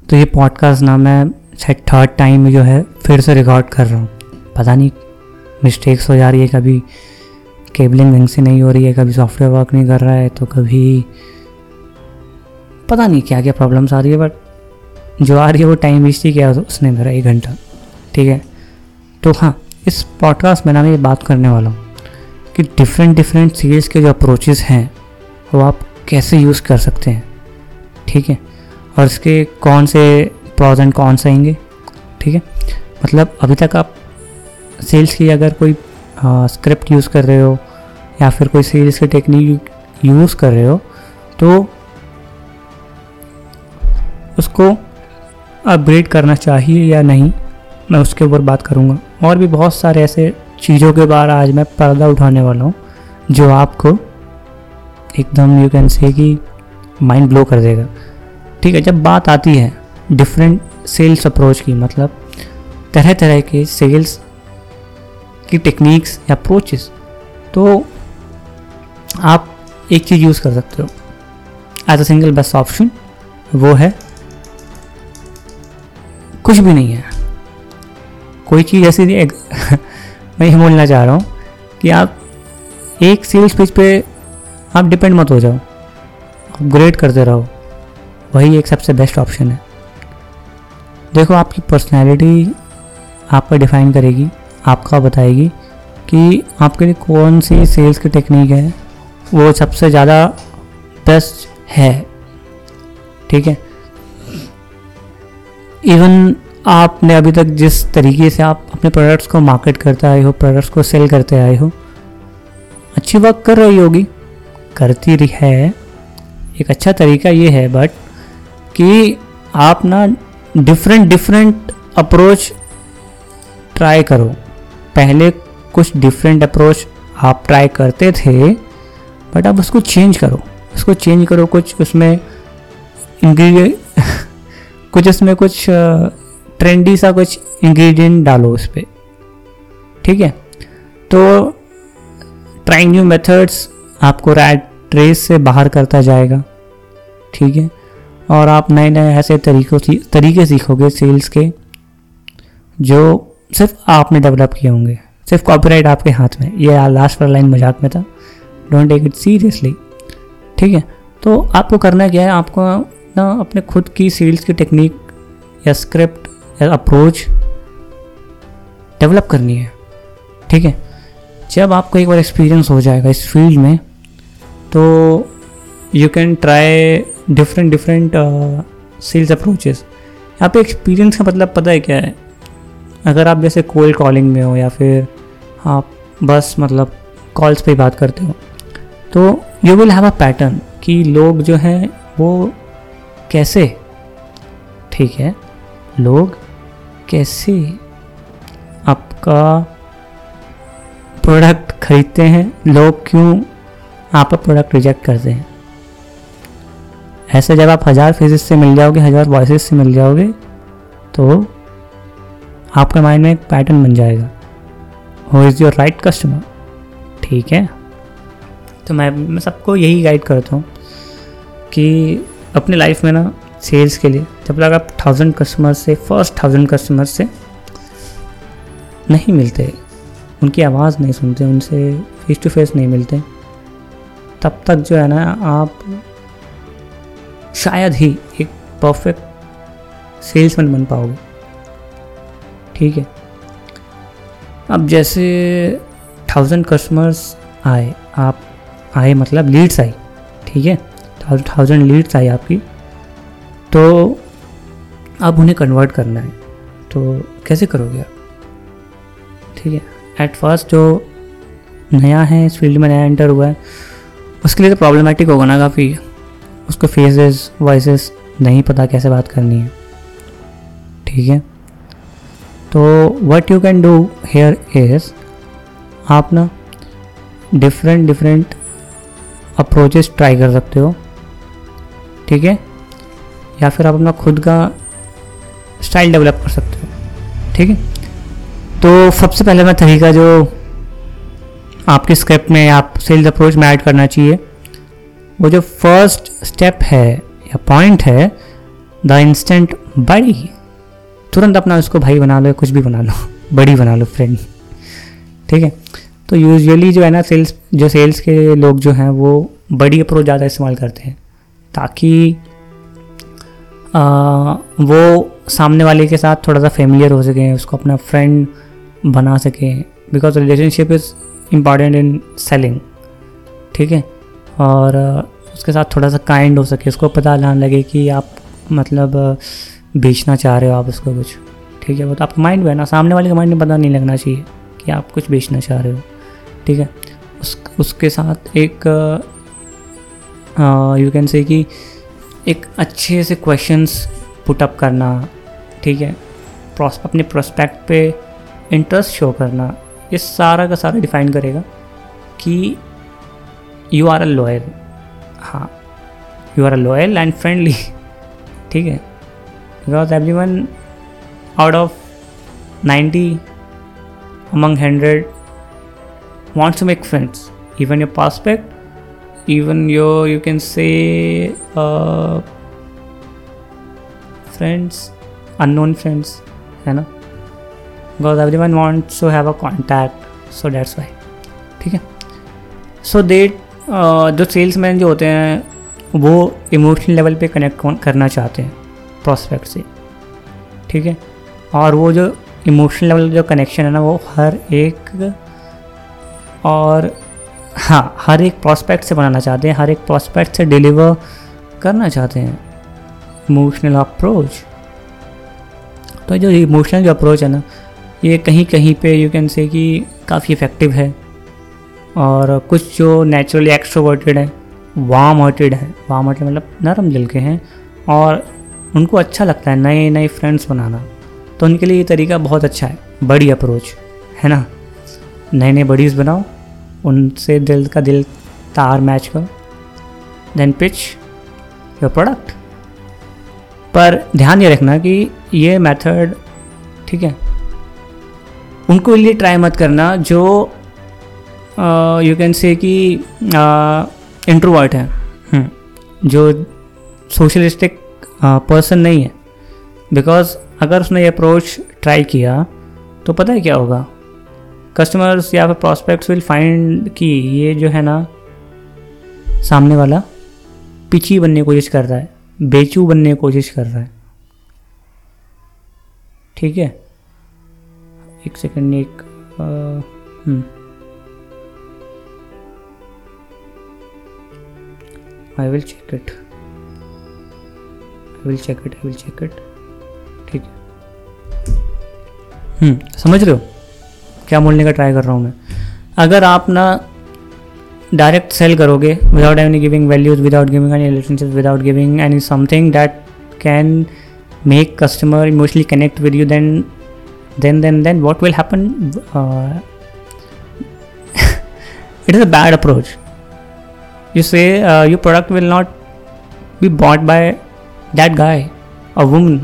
तो ये पॉडकास्ट ना मैं शायद थर्ड टाइम जो है फिर से रिकॉर्ड कर रहा हूँ। पता नहीं मिस्टेक्स हो जा रही है, कभी केबलिंग ढंग से नहीं हो रही है, कभी सॉफ्टवेयर वर्क नहीं कर रहा है, तो कभी पता नहीं क्या क्या प्रॉब्लम्स आ रही है। बट जो आ रही है वो टाइम वेस्ट ही किया उसने मेरा 1 घंटा। ठीक है, तो हाँ, इस पॉडकास्ट में ना मैं ये बात करने वाला हूँ कि डिफरेंट सेल्स के जो अप्रोचेस हैं वो आप कैसे यूज़ कर सकते हैं। ठीक है, और इसके कौन से प्रॉज एंड कॉन्स आएंगे। ठीक है, मतलब अभी तक आप सेल्स की अगर कोई स्क्रिप्ट यूज़ कर रहे हो या फिर कोई सेल्स की टेक्निक यूज़ कर रहे हो तो उसको अपग्रेड करना चाहिए या नहीं, मैं उसके ऊपर बात करूँगा। और भी बहुत सारे ऐसे चीज़ों के बारे आज मैं पर्दा उठाने वाला हूँ जो आपको एकदम यू कैन से कि माइंड ब्लो कर देगा। ठीक है, जब बात आती है डिफरेंट सेल्स अप्रोच की, मतलब तरह तरह के सेल्स की टेक्निक्स या अप्रोचेस, तो आप एक चीज़ यूज़ कर सकते हो as a single best option, वो है कुछ भी नहीं है, कोई चीज़ ऐसी नहीं। मैं ये बोलना चाह रहा हूँ कि आप एक सेल्स पेज पे आप डिपेंड मत हो जाओ, अपग्रेड करते रहो, वही एक सबसे बेस्ट ऑप्शन है। देखो, आपकी पर्सनैलिटी आपका डिफाइन करेगी, आपका बताएगी कि आपके लिए कौन सी सेल्स की टेक्निक है वो सबसे ज़्यादा बेस्ट है। ठीक है, इवन आपने अभी तक जिस तरीके से आप अपने प्रोडक्ट्स को मार्केट करते आए हो, प्रोडक्ट्स को सेल करते आए हो, अच्छी वर्क कर रही होगी, करती रही है, एक अच्छा तरीका ये है। बट कि आप ना डिफरेंट अप्रोच ट्राई करो। पहले कुछ डिफरेंट अप्रोच आप ट्राई करते थे, बट अब उसको चेंज करो, कुछ उसमें इंग्रेडिएंट कुछ ट्रेंडी सा कुछ इंग्रेडिएंट डालो उस पर। ठीक है, तो ट्राइंग न्यू मेथड्स आपको रैट रेस से बाहर करता जाएगा। ठीक है, और आप नए ऐसे तरीके सीखोगे सेल्स के जो सिर्फ आपने डेवलप किए होंगे, सिर्फ कॉपीराइट आपके हाथ में। ये लास्ट वाला लाइन मजाक में था, डोंट टेक इट सीरियसली। ठीक है, तो आपको करना क्या है, आपको ना अपने खुद की सेल्स की टेक्निक या स्क्रिप्ट या अप्रोच डेवलप करनी है। ठीक है, जब आपको एक बार एक्सपीरियंस हो जाएगा इस फील्ड में तो you can try different sales approaches. यहाँ पे एक्सपीरियंस का मतलब पता है क्या है, अगर आप जैसे कोल्ड कॉलिंग में हो या फिर आप बस मतलब कॉल्स पे बात करते हो, तो you will have a pattern कि लोग जो हैं वो कैसे, ठीक है, लोग कैसे आपका प्रोडक्ट खरीदते हैं, लोग क्यों आपका प्रोडक्ट रिजेक्ट करते हैं। ऐसे जब आप 1000 फेसेस से मिल जाओगे, 1000 वॉइसेस से मिल जाओगे, तो आपके माइंड में एक पैटर्न बन जाएगा, who is your right customer. ठीक है, तो मैं सबको यही गाइड करता हूँ कि अपने लाइफ में ना सेल्स के लिए जब तक आप 1000 कस्टमर से, फर्स्ट 1000 कस्टमर से नहीं मिलते, उनकी आवाज़ नहीं सुनते, उनसे फेस टू फेस नहीं मिलते, तब तक जो है ना आप शायद ही एक परफेक्ट सेल्समैन बन पाओगे। ठीक है, अब जैसे 1000 कस्टमर्स आए मतलब लीड्स आई। ठीक है, 1000 लीड्स आई आपकी, तो अब उन्हें कन्वर्ट करना है, तो कैसे करोगे आप। ठीक है, एट फर्स्ट जो नया है इस फील्ड में, नया एंटर हुआ है, उसके लिए तो प्रॉब्लमेटिक होगा ना काफ़ी, उसको फेसेस वॉइसेस नहीं पता कैसे बात करनी है। ठीक है, तो what you can do here is, आप ना डिफरेंट अप्रोचेस ट्राई कर सकते हो। ठीक है, या फिर आप अपना खुद का स्टाइल डेवलप कर सकते हो। ठीक है, तो सबसे पहले मैं तरीका जो आपके स्क्रिप्ट में आप सेल्स अप्रोच में ऐड करना चाहिए, वो जो फर्स्ट स्टेप है या पॉइंट है, द इंस्टेंट बड़ी, तुरंत अपना उसको भाई बना लो, कुछ भी बना लो, बड़ी बना लो फ्रेंड, ठीक है। तो यूजुअली जो है ना सेल्स के लोग जो हैं वो बड़ी अप्रोच ज़्यादा इस्तेमाल करते हैं, ताकि वो सामने वाले के साथ थोड़ा सा फेमिलियर हो सकें, उसको अपना फ्रेंड बना सकें, because relationship is important in selling, ठीक है। और उसके साथ थोड़ा सा काइंड हो सके, उसको पता ना लगे कि आप मतलब बेचना चाह रहे हो आप उसको कुछ, ठीक है। वो तो आपका माइंड में है ना, सामने वाले का माइंड में पता नहीं लगना चाहिए कि आप कुछ बेचना चाह रहे हो, ठीक है। उसके साथ एक यू कैन से कि एक अच्छे से क्वेश्चंस पुट अप करना, ठीक है, अपने प्रोस्पेक्ट पे इंटरेस्ट शो करना, ये सारा का सारा डिफाइन करेगा कि यू आर अ लॉयल, हाँ you are a loyal and friendly, ठीक है। Because everyone out of 90 among 100 wants to make friends, even your prospect, even your you can say friends, unknown friends, है ना, because everyone wants to have a contact, so that's why, ठीक है। so they जो salesman जो होते हैं वो emotional level पे कनेक्ट करना चाहते हैं प्रॉस्पेक्ट से, ठीक है। और वो जो इमोशनल लेवल जो कनेक्शन है ना वो हर एक प्रॉस्पेक्ट से बनाना चाहते हैं, हर एक प्रॉस्पेक्ट से डिलीवर करना चाहते हैं इमोशनल अप्रोच। तो जो इमोशनल जो अप्रोच है ना ये कहीं कहीं पे यू कैन से कि काफ़ी इफ़ेक्टिव है, और कुछ जो नेचुरली एक्सट्रोवर्टेड है, वार्म हार्टेड मतलब नरम दिल के हैं, और उनको अच्छा लगता है नए नए फ्रेंड्स बनाना, तो उनके लिए ये तरीका बहुत अच्छा है, बड़ी अप्रोच, है ना। नए नए बडीज़ बनाओ, उनसे दिल का दिल तार मैच करो, देन पिच योर प्रोडक्ट। पर ध्यान ये रखना कि ये मेथड, ठीक है, उनको लिए ट्राई मत करना जो यू कैन से कि इंट्रोवर्ट है, जो सोशलिस्टिक पर्सन नहीं है, बिकॉज अगर उसने ये अप्रोच ट्राई किया तो पता है क्या होगा, कस्टमर्स या फिर प्रॉस्पेक्ट्स विल फाइंड कि ये जो है ना सामने वाला पिची बनने की कोशिश कर रहा है, बेचू बनने की कोशिश कर रहा है, ठीक है। एक second, I will check it, ठीक है। समझ रहे हो क्या बोलने का ट्राई कर रहा हूँ मैं। अगर आप ना डायरेक्ट सेल करोगे without any giving values, without giving any relationship, without giving any something that can make customer emotionally connect with you, then what will happen? It is a bad approach. You say your product will not be bought by that guy or woman,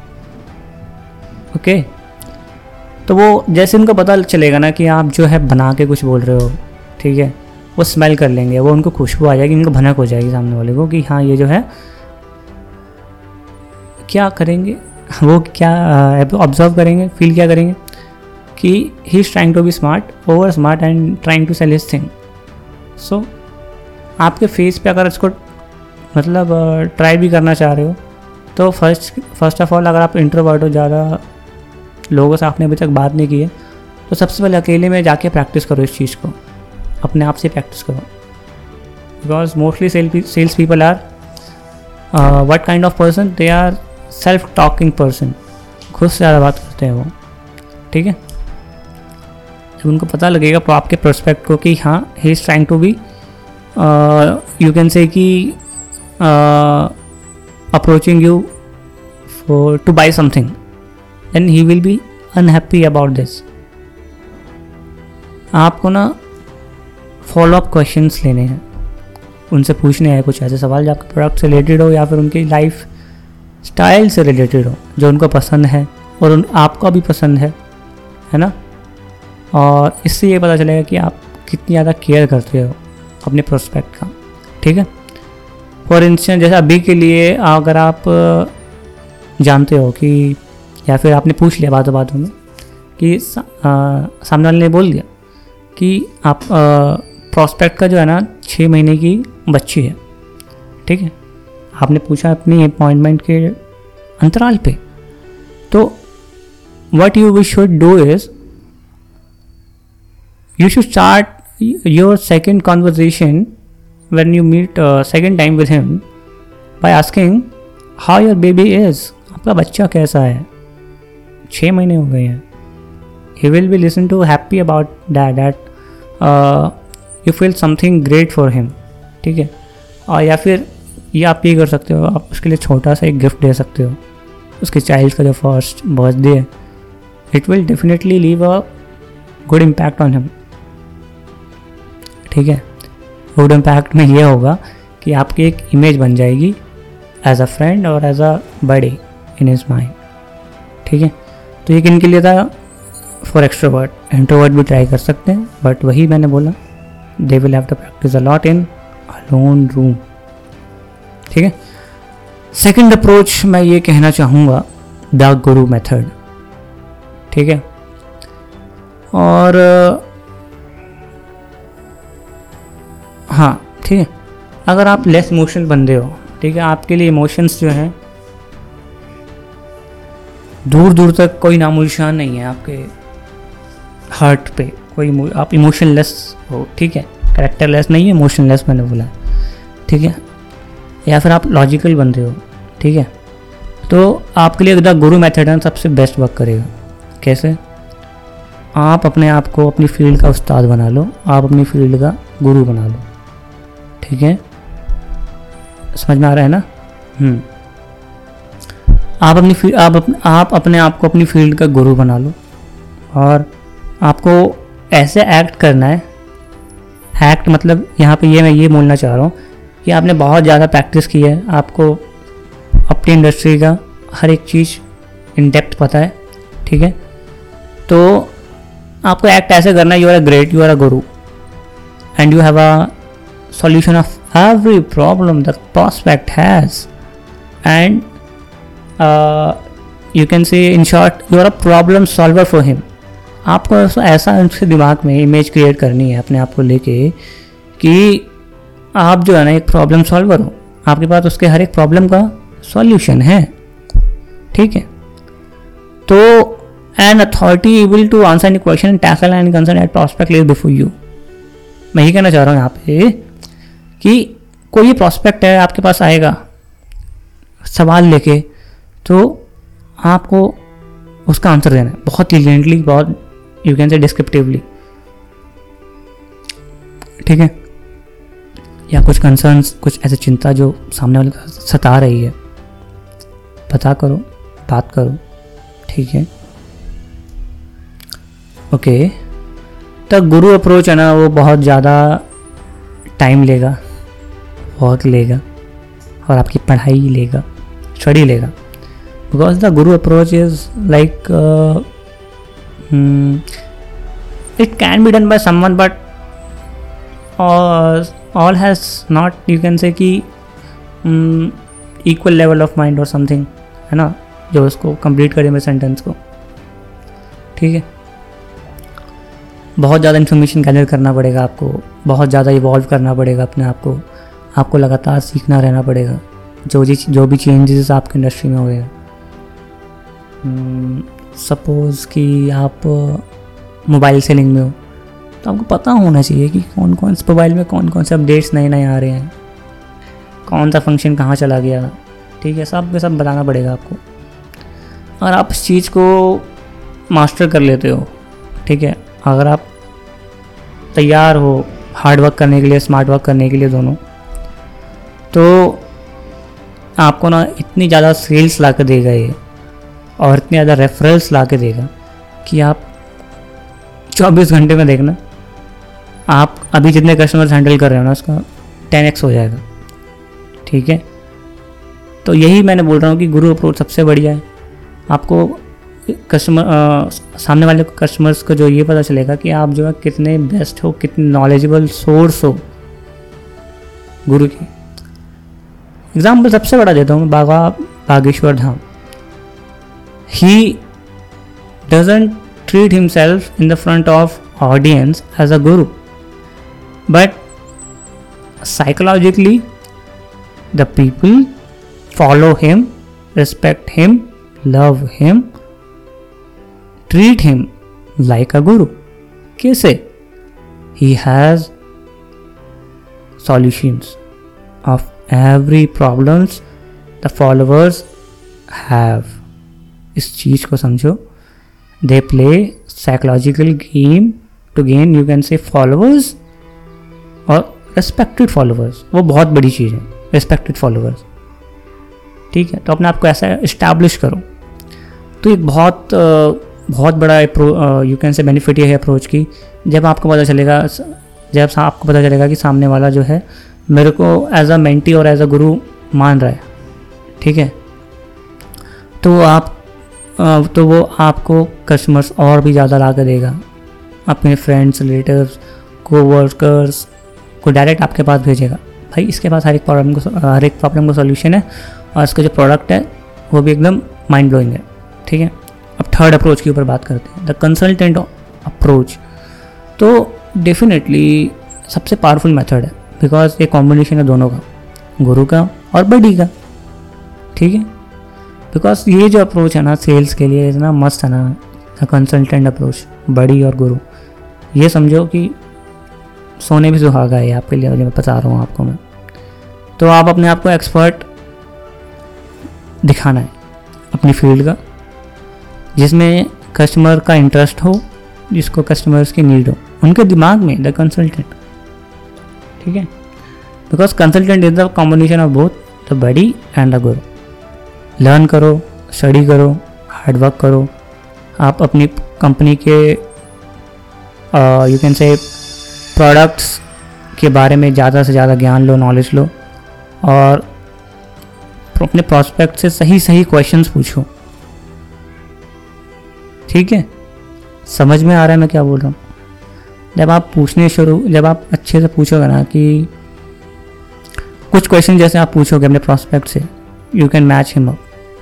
okay? तो वो जैसे उनको पता चलेगा ना कि आप जो है बना के कुछ बोल रहे हो, ठीक है, वो स्मेल कर लेंगे, वो उनको खुशबू आ जाएगी, उनको भनक हो जाएगी सामने वाले को कि हाँ ये जो है क्या करेंगे, वो क्या ऑब्जर्व करेंगे, फील क्या करेंगे कि he is trying to be smart, over smart and trying to sell his thing. So आपके फेस पे अगर इसको मतलब ट्राई भी करना चाह रहे हो तो फर्स्ट ऑफ ऑल अगर आप इंट्रोवर्ट हो, ज़्यादा लोगों से आपने अभी तक बात नहीं की है, तो सबसे पहले अकेले में जाके प्रैक्टिस करो इस चीज़ को, अपने आप से प्रैक्टिस करो। Because mostly sales people are what kind of person, they are self talking person, खुद से ज़्यादा बात करते हैं वो, ठीक है। जब उनको पता लगेगा तो आपके प्रोस्पेक्ट को कि हाँ he is trying to be you can say कि approaching you for to buy something, then he will be unhappy about this. आपको ना फॉलोअप क्वेश्चंस लेने हैं, उनसे पूछने हैं कुछ ऐसे सवाल जो आपके प्रोडक्ट से रिलेटेड हो या फिर उनकी लाइफ स्टाइल से रिलेटेड हो, जो उनको पसंद है और आपको भी पसंद है ना। और इससे ये पता चलेगा कि आप कितनी ज़्यादा केयर करते हो अपने प्रोस्पेक्ट का, ठीक है। फॉर इंस्टेंस जैसे अभी के लिए अगर आप जानते हो कि, या फिर आपने पूछ लिया बातों बातों में कि सामने वाले ने बोल दिया कि आप प्रॉस्पेक्ट का जो है ना 6 महीने की बच्ची है, ठीक है, आपने पूछा अपनी अपॉइंटमेंट के अंतराल पे, तो what you should do is you should start your second conversation when you meet second time with him by asking how your baby is. आपका बच्चा कैसा है, 6 महीने हो गए हैं. He will be listen to happy about that you feel something great for him, ठीक है. और या फिर ये आप ये कर सकते हो, आप उसके लिए छोटा सा एक गिफ्ट दे सकते हो. उसके चाइल्ड का जो फर्स्ट बर्थडे है, it will definitely leave a good impact on him, ठीक है. गुड इम्पैक्ट में ये होगा कि आपकी एक इमेज बन जाएगी एज अ फ्रेंड और as a buddy in his mind, ठीक है. तो ये किन के लिए था, फॉर एक्सट्रोवर्ट. इंट्रोवर्ट भी ट्राई कर सकते हैं, बट वही मैंने बोला, they will have to practice a lot in alone room, ठीक है. सेकंड अप्रोच मैं ये कहना चाहूँगा, द गुरु मेथड, ठीक है. और हाँ, ठीक है, अगर आप लेस इमोशनल बंदे हो, ठीक है, आपके लिए इमोशंस जो हैं दूर दूर तक कोई नामो निशान नहीं है आपके हार्ट पे, कोई आप इमोशनलेस हो, ठीक है, कैरेक्टरलेस नहीं है, इमोशनलेस मैंने बोला, ठीक है. या फिर आप लॉजिकल बंदे हो, ठीक है, तो आपके लिए द गुरु मेथड है सबसे बेस्ट वर्क करेगा. कैसे? आप अपने आप को अपनी फील्ड का उस्ताद बना लो, आप अपनी फील्ड का गुरु बना लो, ठीक है. समझ में आ रहा है ना? आप अपने आप को अपनी फील्ड का गुरु बना लो, और आपको ऐसे एक्ट करना है. एक्ट मतलब यहाँ पे ये मैं ये बोलना चाह रहा हूँ कि आपने बहुत ज़्यादा प्रैक्टिस की है, आपको अपनी इंडस्ट्री का हर एक चीज़ इन डेप्थ पता है, ठीक है. तो आपको एक्ट ऐसे करना है, you are a great, you are a guru, and you have a solution of every problem the prospect has, and you can say in short you are a problem solver for him. आपको ऐसा उसके दिमाग में image create करनी है अपने आप को लेके कि आप जो है ना एक प्रॉब्लम सॉल्वर हो, आपके पास उसके हर एक प्रॉब्लम का सॉल्यूशन है, ठीक है. तो an authority able to answer any question and tackle any concern at prospect live before you. मैं ये कहना चाह रहा हूँ यहाँ पे कि कोई प्रॉस्पेक्ट है आपके पास आएगा सवाल लेके, तो आपको उसका आंसर देना है बहुत क्लियरली, बहुत यू कैन से डिस्क्रिप्टिवली, ठीक है. या कुछ कंसर्न्स, कुछ ऐसी चिंता जो सामने वाले को सता रही है, पता करो, बात करो, ठीक है. ओके. तो गुरु अप्रोच है ना वो बहुत ज़्यादा टाइम लेगा, बहुत लेगा, और आपकी पढ़ाई लेगा, स्टडी लेगा. Because the guru approach is like it can be done by someone, but all has not, you can say कि equal level of mind or something, है ना, जो उसको कंप्लीट करे मेरे सेंटेंस को, ठीक है. बहुत ज़्यादा इन्फॉर्मेशन गैदर करना पड़ेगा आपको, बहुत ज़्यादा इवॉल्व करना पड़ेगा अपने आप को, आपको लगातार सीखना रहना पड़ेगा. जो भी चेंजेस आपकी इंडस्ट्री में हो गया, सपोज़ कि आप मोबाइल सेलिंग में हो, तो आपको पता होना चाहिए कि कौन कौन से मोबाइल में कौन कौन से अपडेट्स नए नए आ रहे हैं, कौन सा फंक्शन कहाँ चला गया, ठीक है. सब के सब बताना पड़ेगा आपको. अगर आप इस चीज़ को मास्टर कर लेते हो, ठीक है, अगर आप तैयार हो हार्ड वर्क करने के लिए, स्मार्ट वर्क करने के लिए दोनों, तो आपको ना इतनी ज़्यादा सेल्स ला के देगा ये, और इतनी ज़्यादा रेफरल्स ला के देगा कि आप 24 घंटे में देखना, आप अभी जितने कस्टमर्स हैंडल कर रहे हो ना उसका 10x हो जाएगा, ठीक है. तो यही मैंने बोल रहा हूँ कि गुरु अप्रोच सबसे बढ़िया है. आपको सामने वाले कस्टमर्स को जो ये पता चलेगा कि आप जो है कितने बेस्ट हो, कितने नॉलेजेबल सोर्स हो गुरु की. एग्जाम्पल सबसे बड़ा देता हूँ, Bageshwar Dham, he doesn't treat himself in the front of audience as a guru, but psychologically the people follow him, respect him, love him, treat him like a guru. कैसे? He has solutions of every problems the followers have. इस चीज को समझो. They play psychological game to gain, you can say, followers और respected followers. वो बहुत बड़ी चीज़ है, respected followers. ठीक है, तो अपने आप को ऐसा इस्टेब्लिश करो. तो एक बहुत बड़ा यू कैन से बेनिफिट ये है अप्रोच की. जब आपको पता चलेगा कि सामने वाला जो है मेरे को एज अ मेंटी और एज अ गुरु मान रहा है, ठीक है, तो वो आपको कस्टमर्स और भी ज़्यादा ला कर देगा. अपने फ्रेंड्स, रिलेटिव्स, कोवर्कर्स को डायरेक्ट आपके पास भेजेगा. भाई इसके पास हर एक प्रॉब्लम का सॉल्यूशन है और इसका जो प्रोडक्ट है वो भी एकदम माइंड ब्लोइंग है. ठीक है, अब थर्ड अप्रोच के ऊपर बात करते हैं, द कंसल्टेंट अप्रोच. तो डेफिनेटली सबसे पावरफुल मेथड है, बिकॉज ये कॉम्बिनेशन है दोनों का, गुरु का और बडी का. ठीक है, बिकॉज ये जो अप्रोच है ना सेल्स के लिए इतना मस्त है ना, द कंसल्टेंट अप्रोच, बडी और गुरु. ये समझो कि सोने भी सुहागा है आपके लिए, मैं बता रहा हूँ आपको मैं. तो आप अपने आप को एक्सपर्ट दिखाना है अपनी फील्ड का, जिसमें कस्टमर का इंटरेस्ट हो, जिसको कस्टमर्स की नीड हो उनके दिमाग में, द कंसल्टेंट. ठीक है, because consultant is the combination of both the buddy and the guru. Learn करो, स्टडी करो, हार्डवर्क करो. आप अपनी कंपनी के यू कैन से प्रोडक्ट्स के बारे में ज़्यादा से ज़्यादा ज्ञान लो, नॉलेज लो, और अपने प्रॉस्पेक्ट से सही क्वेश्चंस पूछो. ठीक है, समझ में आ रहा है मैं क्या बोल रहा हूँ? जब आप अच्छे से पूछोगे ना कि कुछ क्वेश्चन जैसे आप पूछोगे अपने प्रॉस्पेक्ट से, you can match him up.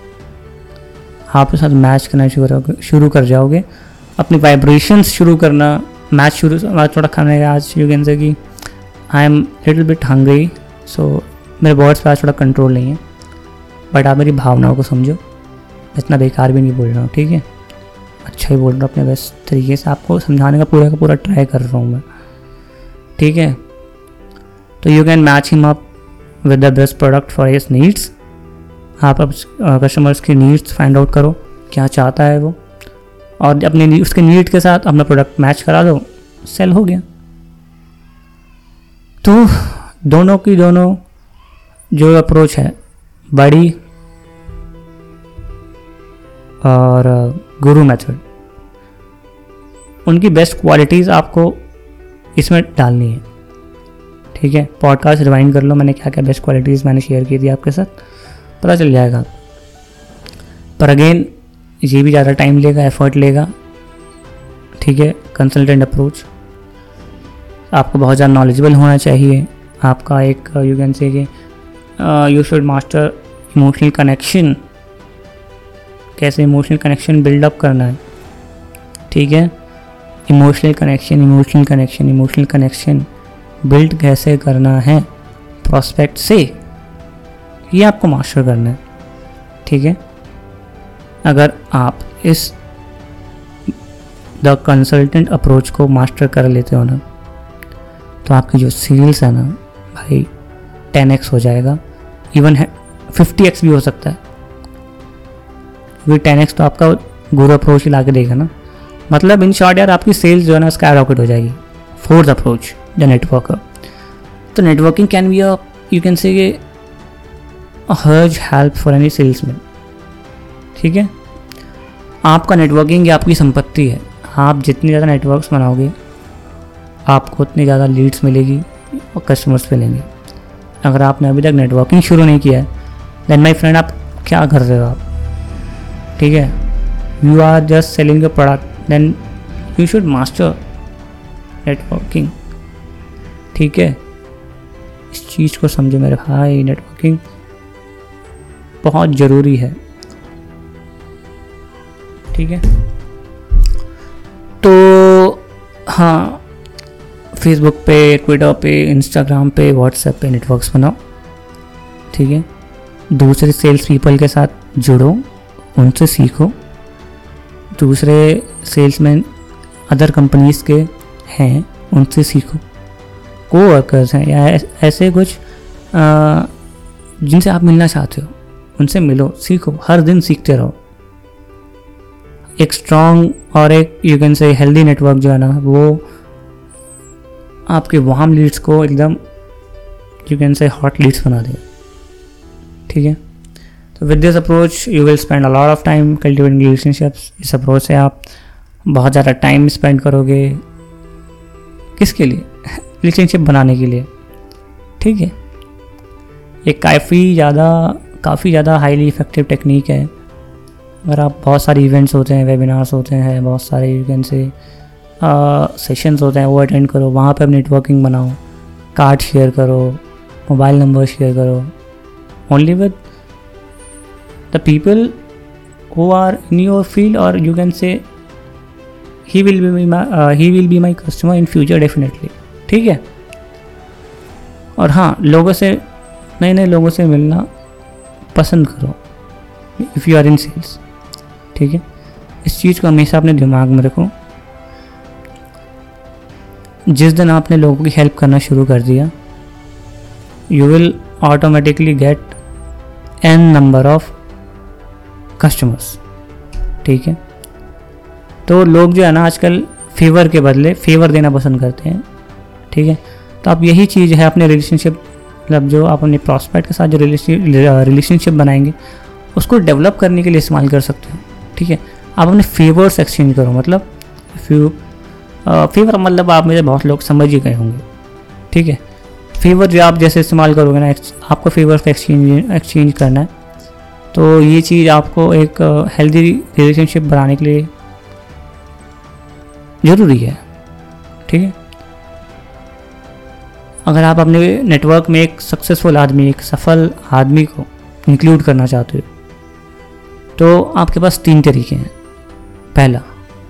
आप साथ मैच करना शुरू कर जाओगे, अपनी वाइब्रेशंस शुरू करना, मैच शुरू थोड़ा खाने का. आज यू कैन से कि I am little bit hungry, so मेरे वर्ड्स पे आज थोड़ा कंट्रोल नहीं है, बट आप मेरी भावनाओं को समझो. इतना बेकार भी नहीं बोल रहा हूँ, ठीक है, अच्छा ही बोल रहा हूँ, अपने बेस्ट तरीके से आपको समझाने का पूरा ट्राई कर रहा हूँ मैं. ठीक है, तो you can match him up with the best product for his needs. आप अब कस्टमर्स की नीड्स फाइंड आउट करो, क्या चाहता है वो, और अपने उसके नीड के साथ अपना प्रोडक्ट मैच करा दो, सेल हो गया. तो दोनों जो अप्रोच है, बड़ी और गुरु मेथड, उनकी बेस्ट क्वालिटीज़ आपको इसमें डालनी है. ठीक है, पॉडकास्ट रिवाइंड कर लो, मैंने क्या क्या बेस्ट क्वालिटीज़ मैंने शेयर की थी आपके साथ, पता चल जाएगा. पर अगेन ये भी ज़्यादा टाइम लेगा, एफर्ट लेगा. ठीक है, कंसल्टेंट अप्रोच, आपको बहुत ज़्यादा नॉलेजेबल होना चाहिए. आपका एक यू कैन से कि you should master emotional connection, कैसे इमोशनल कनेक्शन बिल्डअप करना है. ठीक है, इमोशनल कनेक्शन बिल्ड कैसे करना है प्रॉस्पेक्ट से, ये आपको मास्टर करना है. ठीक है, अगर आप इस द कंसल्टेंट अप्रोच को मास्टर कर लेते हो ना, तो आपकी जो सेल्स है ना भाई 10x हो जाएगा, इवन 50x भी हो सकता है. क्योंकि 10x तो आपका गुरु अप्रोच ही ला के देगा ना. मतलब इन शॉर्ट यार आपकी सेल्स जो है ना स्काई रॉकेट हो जाएगी. Fourth approach, the networker. तो networking can be you can say hers help for any salesman. ठीक है, आपका नेटवर्किंग ये आपकी संपत्ति है. आप जितनी ज़्यादा नेटवर्क्स बनाओगे आपको उतनी ज़्यादा लीड्स मिलेगी और कस्टमर्स मिलेंगे. अगर आपने अभी तक नेटवर्किंग शुरू नहीं किया है, देन माय फ्रेंड आप क्या कर रहे हो आप? ठीक है, you are just selling your product, then you should master networking. ठीक है, इस चीज़ को समझो मेरे भाई, नेटवर्किंग बहुत ज़रूरी है. ठीक है। तो हाँ, फेसबुक पे, ट्विटर पे, इंस्टाग्राम पे, व्हाट्सएप पे नेटवर्क्स बनाओ, ठीक है। दूसरे सेल्स पीपल के साथ जुड़ो, उनसे सीखो। दूसरे सेल्समैन अदर कंपनीज़ के हैं, उनसे सीखो। कोवर्कर्स हैं या ऐसे कुछ जिनसे आप मिलना चाहते हो, उनसे मिलो, सीखो, हर दिन सीखते रहो। एक स्ट्रॉन्ग और एक you can say healthy network जो है ना, वो आपके वार्म लीड्स को एकदम you can say hot leads बना देगा, ठीक है। तो with this approach you will spend a lot of time cultivating relationships. इस अप्रोच से आप बहुत ज़्यादा टाइम स्पेंड करोगे, किसके लिए? रिलेशनशिप बनाने के लिए, ठीक है। ये काफ़ी ज़्यादा हाईली इफेक्टिव टेक्निक है। अगर आप बहुत सारे इवेंट्स होते हैं, वेबिनार्स होते हैं, बहुत सारे यू कैन से सेशंस होते हैं, वो अटेंड करो, वहाँ पे आप नेटवर्किंग बनाओ, कार्ड शेयर करो, मोबाइल नंबर शेयर करो, only with the people who are in your field, और you can say he will be my customer in future definitely, ठीक है। और हाँ, नए नए लोगों से मिलना पसंद करो if you are in sales, ठीक है। इस चीज़ को हमेशा अपने दिमाग में रखो। जिस दिन आपने लोगों की हेल्प करना शुरू कर दिया, you will automatically get n number of customers, ठीक है। तो लोग जो है ना आजकल फेवर के बदले फेवर देना पसंद करते हैं, ठीक है। तो आप यही चीज़ है अपने रिलेशनशिप, मतलब जो आप अपने प्रॉस्पेक्ट के साथ जो रिलेशनशिप बनाएंगे उसको डेवलप करने के लिए इस्तेमाल कर सकते हो, ठीक है। आप अपने फेवर्स एक्सचेंज करो, मतलब फेवर मतलब आप मुझे बहुत लोग समझ ही गए होंगे, ठीक है। फेवर जो आप जैसे इस्तेमाल करोगे ना, आपको फेवर्स का एक्सचेंज करना है, तो ये चीज़ आपको एक हेल्दी रिलेशनशिप बनाने के लिए ज़रूरी है, ठीक है। अगर आप अपने नेटवर्क में एक सक्सेसफुल आदमी, एक सफल आदमी को इंक्लूड करना चाहते हो, तो आपके पास 3 तरीके हैं। पहला,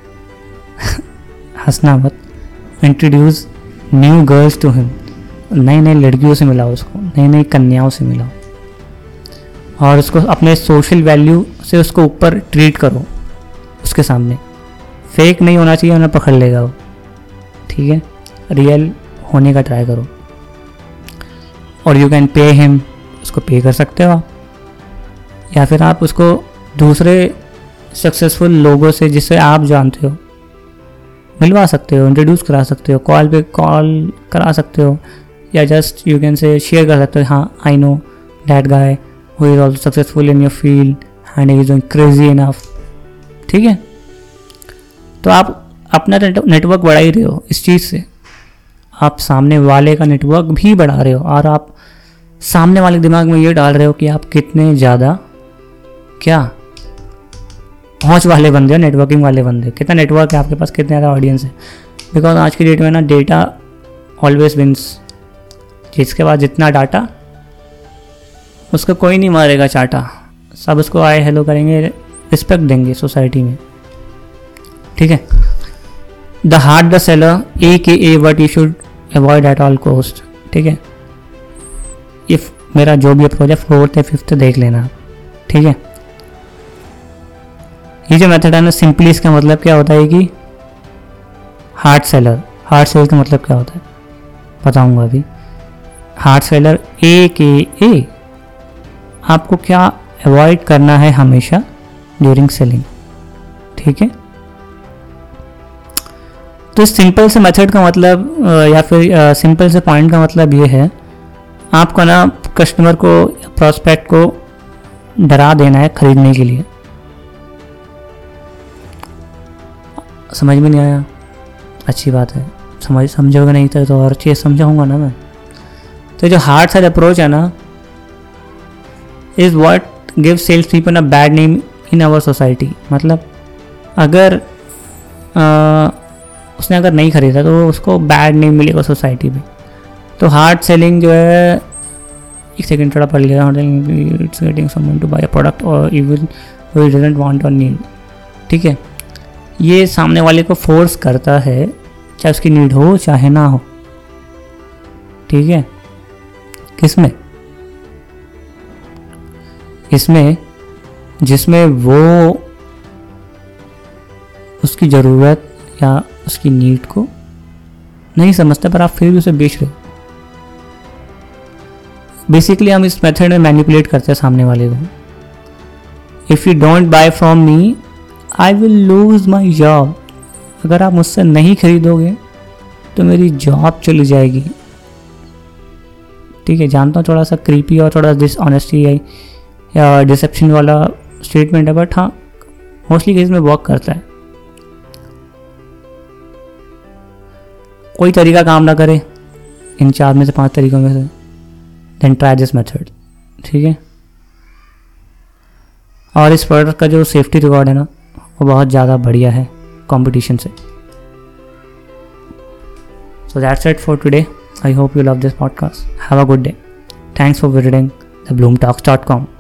हंसना मत, introduce new girls to him, नई नई लड़कियों से मिलाओ उसको, नई नई कन्याओं से मिलाओ, और उसको अपने सोशल वैल्यू से उसको ऊपर ट्रीट करो उसके सामने। फेक नहीं होना चाहिए, उन्हें पकड़ लेगा वो, ठीक है। रियल होने का ट्राई करो। और यू कैन पे हिम, उसको पे कर सकते हो आप, या फिर आप उसको दूसरे सक्सेसफुल लोगों से जिसे आप जानते हो मिलवा सकते हो, इंट्रोड्यूस करा सकते हो, कॉल करा सकते हो, या just you can say share कर सकते हो, हाँ I know that guy who is also successful in your field and he is doing crazy enough, ठीक है। तो आप अपना नेटवर्क बढ़ा ही रहे हो इस चीज़ से, आप सामने वाले का नेटवर्क भी बढ़ा रहे हो, और आप सामने वाले दिमाग में ये डाल रहे हो कि आप कितने ज़्यादा क्या पहुंच वाले बंदे हो, नेटवर्किंग वाले बंदे, कितना नेटवर्क है आपके पास, कितने ज़्यादा ऑडियंस है। बिकॉज आज की डेट में ना डेटा ऑलवेज विंस, जिसके पास जितना डाटा उसको कोई नहीं मारेगा चाटा, सब उसको आए हेलो करेंगे, रिस्पेक्ट देंगे सोसाइटी में, ठीक है। The hard the seller AKA what you should avoid at all cost, ठीक है। इफ मेरा जो भी अप्रोच है 4th या 5th देख लेना, ठीक है। ये जो मेथड है ना, सिंपली इसका मतलब क्या होता है कि हार्ड सेलर, हार्ड सेल का मतलब क्या होता है बताऊंगा अभी। हार्ड सेलर AKA आपको क्या अवॉइड करना है हमेशा ड्यूरिंग सेलिंग, ठीक है। तो इस सिंपल से मेथड का मतलब या फिर सिंपल से पॉइंट का मतलब ये है, आपको ना कस्टमर को, प्रॉस्पेक्ट को डरा देना है खरीदने के लिए। समझ में नहीं आया? अच्छी बात है, समझोगे नहीं तो और चीज़ समझाऊंगा ना मैं। तो जो हार्ड साइड अप्रोच है ना, is what give sales people a bad name in our society. मतलब अगर उसने अगर नहीं खरीदा तो उसको बैड नेम मिलेगा सोसाइटी में। तो हार्ड सेलिंग जो है, एक सेकंड थोड़ा पढ़ लिया, it's getting someone to buy a product और इवन हु डजंट वांट और नीड। ठीक है, ये सामने वाले को फोर्स करता है, चाहे उसकी नीड हो चाहे ना हो। ठीक है, किसमें? इसमें जिसमें वो उसकी ज़रूरत या उसकी नीड को नहीं समझता, पर आप फिर भी उसे बेच रहे हो। बेसिकली हम इस मेथड में मैनिपुलेट करते हैं सामने वाले को। If you don't buy from me I will lose my job. अगर आप मुझसे नहीं खरीदोगे तो मेरी जॉब चली जाएगी। ठीक है, जानता हूँ थोड़ा सा क्रीपी और थोड़ा डिसऑनेस्टी या डिसेप्शन वाला स्टेटमेंट है, बट हाँ मोस्टली केस में वर्क करता है। कोई तरीका काम ना करे इन 4 में से 5 तरीकों में से, देन ट्राई दिस मेथड। ठीक है, और इस प्रोडक्ट का जो सेफ्टी रिकॉर्ड है ना, वो बहुत ज़्यादा बढ़िया है कंपटीशन से। So that's it for today. I hope you love this podcast. Have a good day. Thanks for visiting thebloomtalks.com.